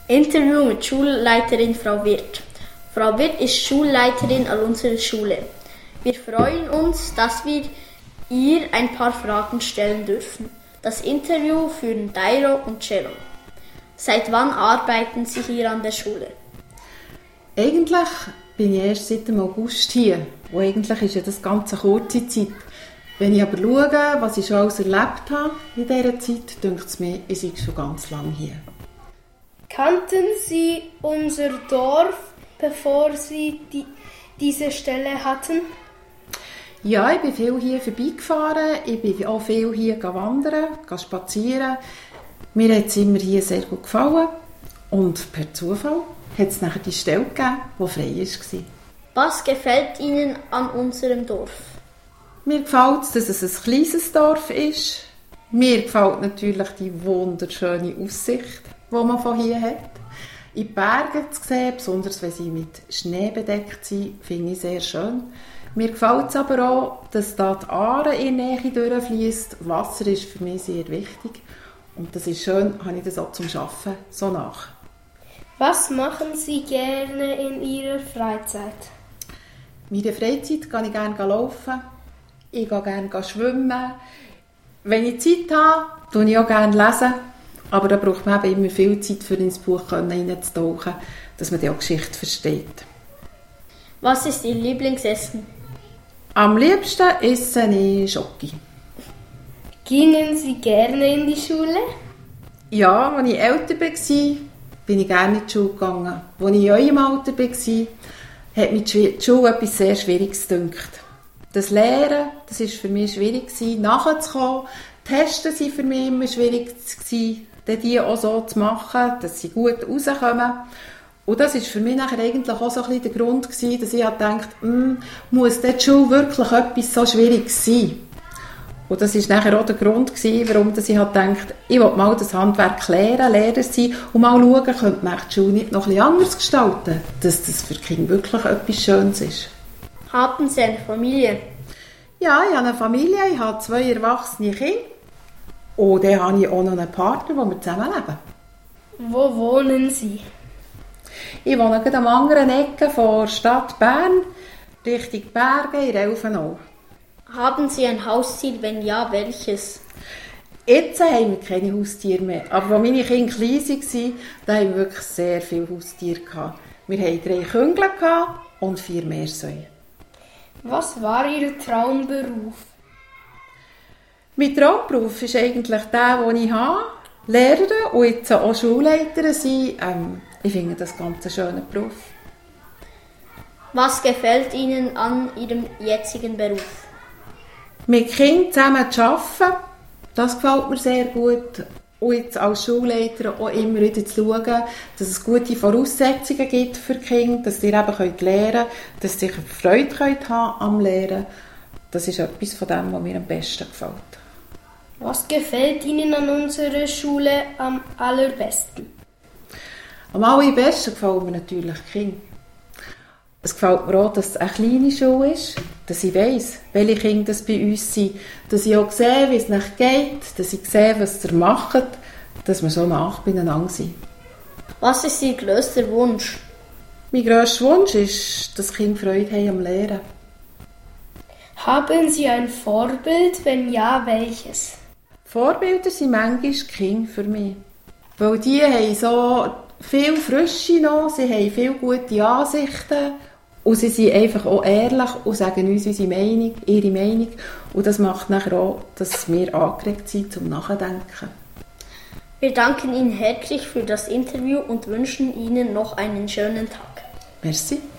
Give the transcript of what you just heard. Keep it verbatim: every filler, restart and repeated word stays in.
Interview mit Schulleiterin Frau Wirth. Frau Wirth ist Schulleiterin an unserer Schule. Wir freuen uns, dass wir ihr ein paar Fragen stellen dürfen. Das Interview führen Dairo und Cello. Seit wann arbeiten Sie hier an der Schule? Eigentlich bin ich erst seit dem August hier. Und eigentlich ist ja das ganz eine kurze Zeit. Wenn ich aber schaue, was ich schon alles erlebt habe in dieser Zeit, denkt es mir, ich sei schon ganz lange hier. Kannten Sie unser Dorf, bevor Sie die, diese Stelle hatten? Ja, ich bin viel hier vorbeigefahren. Ich bin auch viel hier wandern, spazieren. Mir hat es immer hier sehr gut gefallen. Und per Zufall hat es nachher die Stelle gegeben, die frei war. Was gefällt Ihnen an unserem Dorf? Mir gefällt es, dass es ein kleines Dorf ist. Mir gefällt natürlich die wunderschöne Aussicht, die man von hier hat. In die Berge zu sehen, besonders wenn sie mit Schnee bedeckt sind, finde ich sehr schön. Mir gefällt es aber auch, dass da die Aare in der Nähe durchfließt. Wasser ist für mich sehr wichtig. Und das ist schön, habe ich das auch zum Arbeiten so nach. Was machen Sie gerne in Ihrer Freizeit? In meiner Freizeit gehe ich gerne laufen. Ich gehe gerne schwimmen. Wenn ich Zeit habe, lese ich auch gerne lesen. Aber da braucht man eben immer viel Zeit, für ins Buch hineinzutauchen, dass man die auch Geschichte versteht. Was ist Ihr Lieblingsessen? Am liebsten esse ich Schoki. Gingen Sie gerne in die Schule? Ja, als ich älter war, bin ich gerne in die Schule gegangen. Als ich in eurem Alter war, hat mir die Schule etwas sehr Schwieriges gedacht. Das Lehren, das war für mich schwierig, nachzukommen. Testen waren für mich immer schwierig, die auch so zu machen, dass sie gut rauskommen. Und das war für mich nachher eigentlich auch so ein bisschen der Grund, dass ich dachte, muss die Schule wirklich etwas so Schwieriges sein? Und das war nachher auch der Grund, warum ich dachte, ich will mal das Handwerk lernen, Lehrer sein und mal schauen, könnte man die Schule nicht noch ein bisschen anders gestalten, dass das für die Kinder wirklich etwas Schönes ist. Haben Sie eine Familie? Ja, ich habe eine Familie, ich habe zwei erwachsene Kinder und dann habe ich auch noch einen Partner, wo wir zusammenleben. Wo wohnen Sie? Ich wohne gerade am anderen Ecke der Stadt Bern, Richtung Berge in Elfenau. Haben Sie ein Haustier? Wenn ja, welches? Jetzt haben wir keine Haustiere mehr, aber als meine Kinder klein waren, da haben wir wirklich sehr viele Haustiere gehabt. Wir hatten drei Küngel und vier Meersäue. Was war Ihr Traumberuf? Mein Traumberuf ist eigentlich der, den ich habe. Lehrerin und jetzt auch Schulleiterin sein. Ähm, ich finde das ganz einen schönen Beruf. Was gefällt Ihnen an Ihrem jetzigen Beruf? Mit Kindern zusammen zu arbeiten, das gefällt mir sehr gut. Und jetzt als Schulleiter auch immer wieder zu schauen, dass es gute Voraussetzungen gibt für die Kinder, dass sie eben lernen können, dass sie Freude haben am Lehren. Das ist etwas von dem, was mir am besten gefällt. Was gefällt Ihnen an unserer Schule am allerbesten? Am allerbesten gefällt mir natürlich die Kinder. Es gefällt mir auch, dass es eine kleine Schule ist, dass ich weiss, welche Kinder das bei uns sind, dass ich auch sehe, wie es nicht geht, dass ich sehe, was sie machen, dass wir so nah beieinander sind. Was ist Ihr grösster Wunsch? Mein grösster Wunsch ist, dass die Kinder Freude haben am Lehren. Haben Sie ein Vorbild? Wenn ja, welches? Vorbilder sind manchmal die Kinder für mich. Weil die haben so viel Frische noch, sie haben viele gute Ansichten und sie sind einfach auch ehrlich und sagen uns unsere Meinung, ihre Meinung. Und das macht nachher auch, dass wir angeregt sind zum Nachdenken. Wir danken Ihnen herzlich für das Interview und wünschen Ihnen noch einen schönen Tag. Merci.